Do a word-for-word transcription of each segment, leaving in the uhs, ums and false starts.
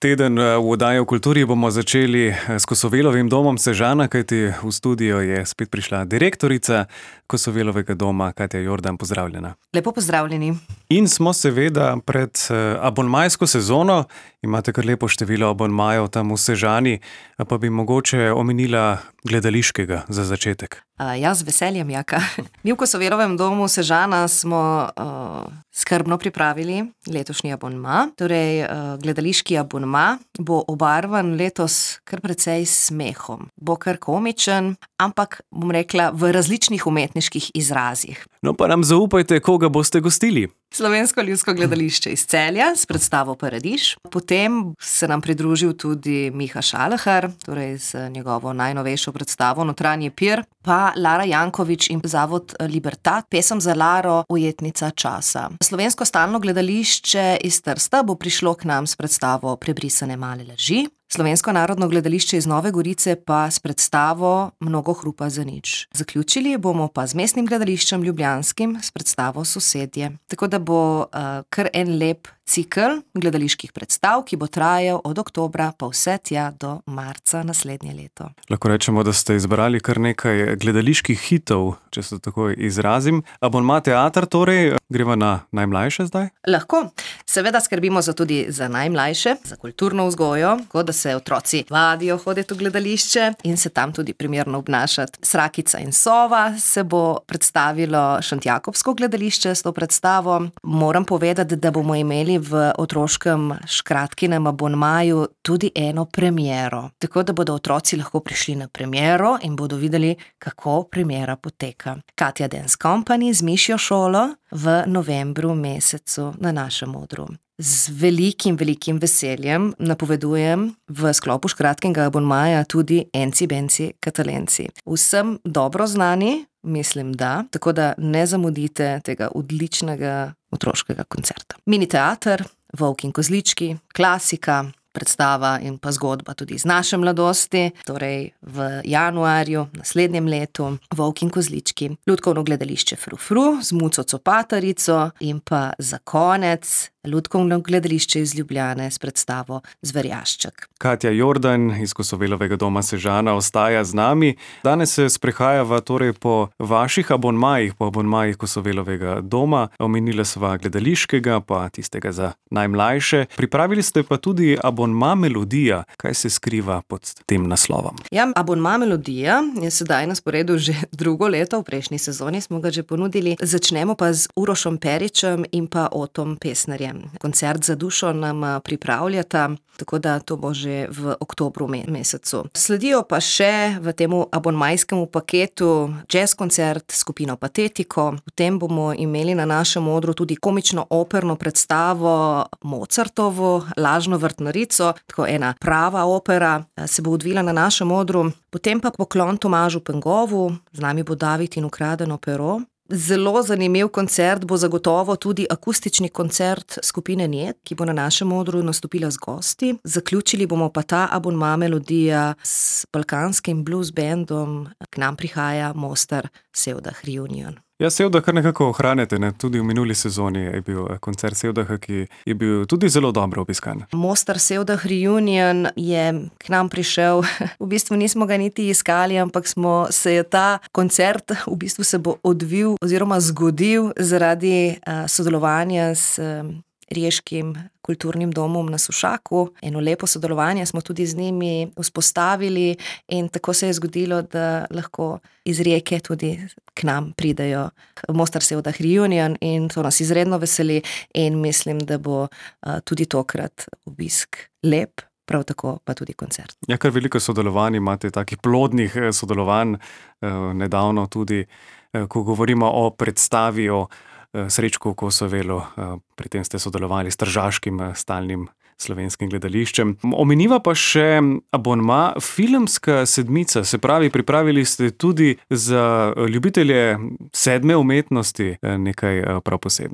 Teden v oddaji o kulturi bomo začeli s Kosovelovim domom Sežana, kajti v studio je spet prišla direktorica Kosovelovega doma, Katja Jordan. Pozdravljena. Lepo pozdravljeni. In smo seveda pred abonmajsko sezono, imate kar lepo število abonmajev tam v Sežani, pa bi mogoče omenila gledališkega za začetek. Uh, ja, z veseljem, Jaka. Mi v Kosovelovem domu Sežana smo uh, skrbno pripravili letošnji abonma. Torej, uh, gledališki abonma bo obarvan letos kar precej smehom. Bo kar komičen, ampak bom rekla v različnih umetniških izrazih. No pa nam zaupajte, koga boste gostili. Slovensko ljudsko gledališče iz Celja s predstavo Paradiž. Potem se nam pridružil tudi Miha Šalahar, torej z njegovo najnovejšo predstavo Notranji pir, pa Lara Jankovič in zavod Libertad, pesem za Laro, Ujetnica časa. Slovensko stalno gledališče iz Trsta bo prišlo k nam s predstavo Prebrisane male laži. Slovensko narodno gledališče iz Nove Gorice pa s predstavo Mnogo hrupa za nič. Zaključili bomo pa z mestnim gledališčem ljubljanskim s predstavo Sosedje. Tako da bo uh, kar en lep cikel gledaliških predstav, ki bo trajal od oktobra pa vse tja do marca naslednje leto. Lahko rečemo, da ste izbrali kar nekaj gledaliških hitov, če se tako izrazim. Abonma teater torej, greva na najmlajše zdaj? Lahko. Seveda skrbimo za tudi za najmlajše, za kulturno vzgojo, kot da se otroci vadijo hoditi v gledališče in se tam tudi primerno obnašati. Srakica in sova se bo predstavilo Šentjakobsko gledališče s to predstavo. Moram povedati, da bomo imeli v otroškem škratkinem abonmaju tudi eno premiero. Tako da bodo otroci lahko prišli na premiero in bodo videli, kako premiera poteka. Katja Dance Company z Mišjo šolo v novembru mesecu na našem odru. Z velikim, velikim veseljem napovedujem v sklopu škratkega abonmaja tudi Enci Benci Katalenci. Vsem dobro znani, mislim da, tako da ne zamudite tega odličnega otroškega koncerta. Mini teater, Volk in kozlički, klasika, predstava in pa zgodba tudi iz naše mladosti, torej v januarju naslednjem letu, Volk in kozlički, Lutkovno gledališče Fru Fru z Muco Copatarico in pa za konec Lutkovno gledališče iz Ljubljane s predstavo Zverjašček. Katja Jordan iz Kosovelovega doma Sežana ostaja z nami. Danes se sprehajava torej po vaših abonmajih, po abonmajih Kosovelovega doma. Omenila sva gledališkega, pa tistega za najmlajše. Pripravili ste pa tudi abonma Melodija. Kaj se skriva pod tem naslovom? Ja, abonma Melodija je sedaj na sporedu že drugo leto, v prejšnji sezoni smo ga že ponudili. Začnemo pa z Urošom Peričem in pa Otom Pesnerjem. Koncert za dušo nam pripravljata, tako da to bo že v oktobru mesecu. Sledijo pa še v temu abonmajskemu paketu jazz koncert skupino Patetiko. Potem bomo imeli na našem odru tudi komično operno predstavo Mozartovo Lažno vrtnarico, tako ena prava opera se bo odvila na našem odru. Potem pa poklon Tomažu Pengovu, z nami bo David in ukradeno pero. Zelo zanimiv koncert bo zagotovo tudi akustični koncert skupine Njet, ki bo na našem odru nastopila z gosti. Zaključili bomo pa ta abonma Melodija s balkanskim blues bandom. K nam prihaja Mostar Sevdah Reunion. Ja, Sevdah kar nekako ohranjate, ne? Tudi v minuli sezoni je bil koncert Sevdaha, ki je bil tudi zelo dobro obiskan. Mostar Sevdah Reunion je k nam prišel, v bistvu nismo ga niti iskali, ampak smo se je ta koncert v bistvu se bo odvil oziroma zgodil zaradi uh, sodelovanja s uh, Riješkim kulturnim domom na Sušaku. Eno lepo sodelovanje smo tudi z njimi vzpostavili in tako se je zgodilo, da lahko iz Rijeke tudi k nam pridejo Mostar Sevdah Reunion in to nas izredno veseli in mislim, da bo uh, tudi tokrat obisk lep, prav tako pa tudi koncert. Ja, kar veliko sodelovanj imate, takih plodnih sodelovanj, uh, nedavno tudi, uh, ko govorimo o predstavi o Srečku v Kosovelu, pri tem ste sodelovali s tržaškim stalnim slovenskim gledališčem. Omeniva pa še abonma Filmska sedmica, se pravi, pripravili ste tudi za ljubitelje sedme umetnosti nekaj prav posebnega.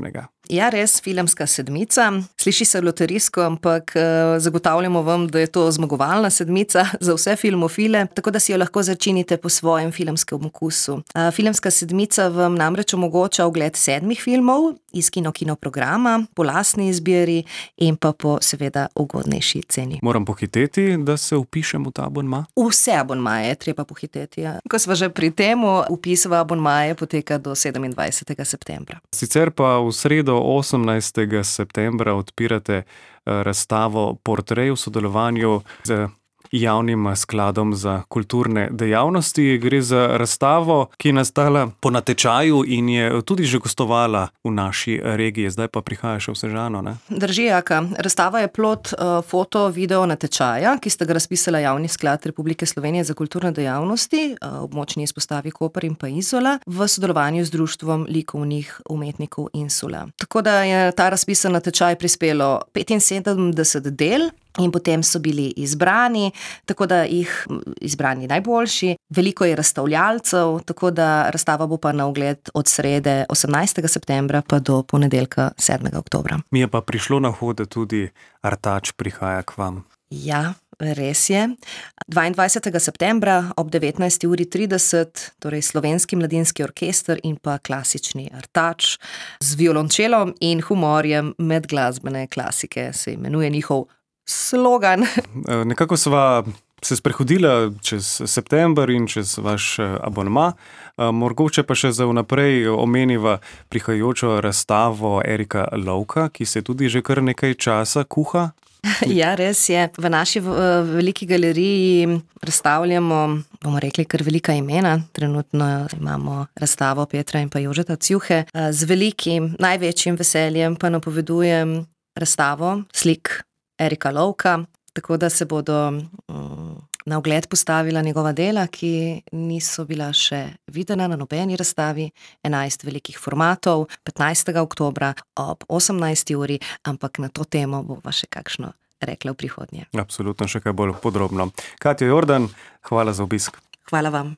Ja, res, Filmska sedmica. Sliši se loterijsko, ampak eh, zagotavljamo vam, da je to zmagovalna sedmica za vse filmofile, tako da si jo lahko začinite po svojem filmskem okusu. Eh, Filmska sedmica vam namreč omogoča ogled sedmih filmov iz kino kino programa, po lastni izbiri in pa po seveda ugodnejši ceni. Moram pohiteti, da se vpišem v ta abonma? Vse abonmaje je treba pohiteti. Ja. Ko smo že pri temu, vpis v abonmaje poteka do sedemindvajsetega septembra. Sicer pa v sredo osemnajstega septembra odpirate razstavo Portrej v sodelovanju z Javnim skladom za kulturne dejavnosti. Gre za razstavo, ki je nastala po natečaju in je tudi že gostovala v naši regiji. Zdaj pa prihaja še v Sežano, ne? Drži, Jaka. Razstava je plod uh, foto-video natečaja, ki sta ga razpisala Javni sklad Republike Slovenije za kulturne dejavnosti, uh, območni izpostavi Koper in pa Izola, v sodelovanju z Društvom likovnih umetnikov Insula. Tako da je ta razpisan natečaj prispelo petinsedemdeset del, in potem so bili izbrani, tako da jih izbrani najboljši. Veliko je razstavljalcev, tako da razstava bo pa na ogled od srede osemnajstega septembra pa do ponedeljka sedmega oktobra. Mi je pa prišlo na hode tudi Artač prihaja k vam. Ja, res je. dvaindvajsetega septembra ob devetnajsti uri trideset, torej Slovenski mladinski orkester in pa klasični Artač z violončelom in humorjem medglasbene klasike, se imenuje njihov slogan. Nekako sva se sprehodila čez september in čez vaš abonma. Mogoče pa še za vnaprej omeniva prihajajočo razstavo Erika Lovka, ki se tudi že kar nekaj časa kuha. Ja, res je. V naši veliki galeriji razstavljamo, bomo rekli, kar velika imena. Trenutno imamo razstavo Petra in pa Jožeta Cjuhe. Z velikim, največjim veseljem pa napovedujem razstavo slik Erika Lovka, tako da se bodo um, na ogled postavila njegova dela, ki niso bila še videna na nobeni razstavi, enajst velikih formatov, petnajstega oktobra ob osemnajsti uri, ampak na to temo bova še kakšno rekla v prihodnje. Absolutno še kaj bolj podrobno. Katja Jordan, hvala za obisk. Hvala vam.